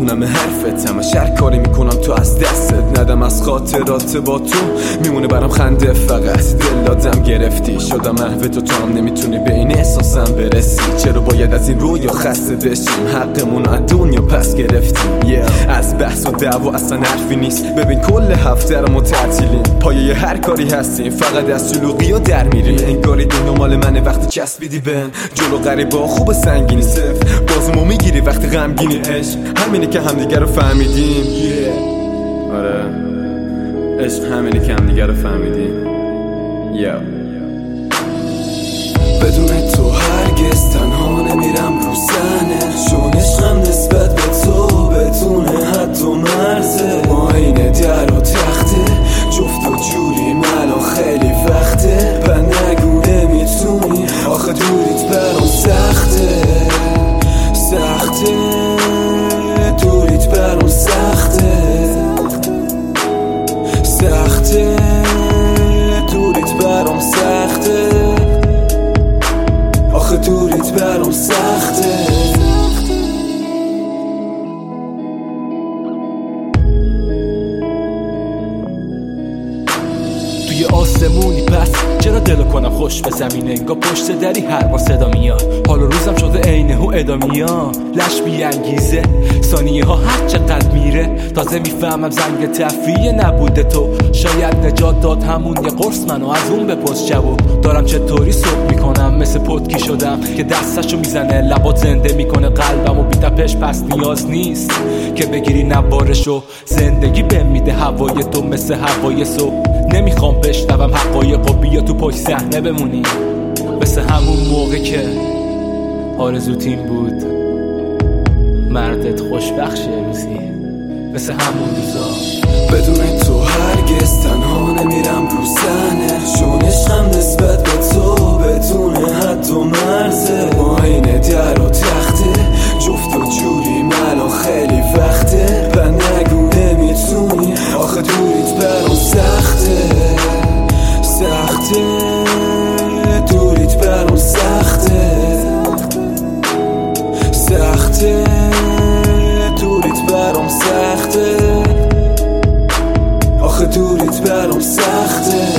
میخونم حرفت، همش هر کاری میکنم تو از دستت ندم، از خاطرات با تو میمونه برام خنده فقط. دل دادم گرفتی، شدم محو تو هم نمیتونی به این احساسم برسی. چرا باید از این رویا خسته بشیم؟ حقمون از دنیا پس گرفتیم. از بحث و دعوا اصلا حرفی نیست، ببین کل هفته رو ما تعطیلیم، پایه هر کاری هستیم، فقط از شلوغی ها در میریم. انگاری دنیا مال منه وقتی چسبیدی بهم، جلو غریبا خوب سنگینی صفر، بازمو میگیری وقتی غمگینی. عشق همینه که همدیگه رو فهمیدیم. آره عشق همینه که همدیگه رو فهمیدیم. بدون تو هرگز تنها نمیرم رو صحنه، چون عشقم نسبت به تو بدون حد و مرزه. ما اینه در و تخته، جفت و جوریم الان خیلی وقته. و نگو نمیتونی، آخه دوریت برام سخته سخته، دوریت برام سخته سخته، دوریت برام سخته، آخه دوریت برام سخته. توی آسمونی پس چرا دلو کنم خوش به زمین، انگار پشت دری هر ما صدا میاد. حال روزم شده عینه و ادامیا، لش بی انگیزه ثانیه ها هر چقدر میره. تازه میفهمم زنگ تفریه نبوده تو، شاید نجات داد همون یه قرص منو از اون بپرس جواب دارم چطوری صبح میکنم. مثل پتکی شدم که دستشو میزنه لبات زنده میکنه قلبم و بی تپش، پس نیاز نیست که بگیری نوارشو. زندگی بهم میده هوای تو مثل هوای صبح، نمیخوام بشنوم حقایق و بیا تو پشت صحنه بمونی، مثل همون موقع که آرزوت این بود مردت خوشبخشه روزی، مثل همون روزا. بدون تو هرگز تنها نمیرم رو صحنه، چون عشقم نسبت به تو بدون حد و مرزه. ما اینه در و تخته، جفت و جوریم الان خیلی وقته. و نگو نمیتونی، آخه دوریت برام سخته سخته، دوریت برام سخته سخته، دوریت برام سخته، آخه دوریت برام سخته.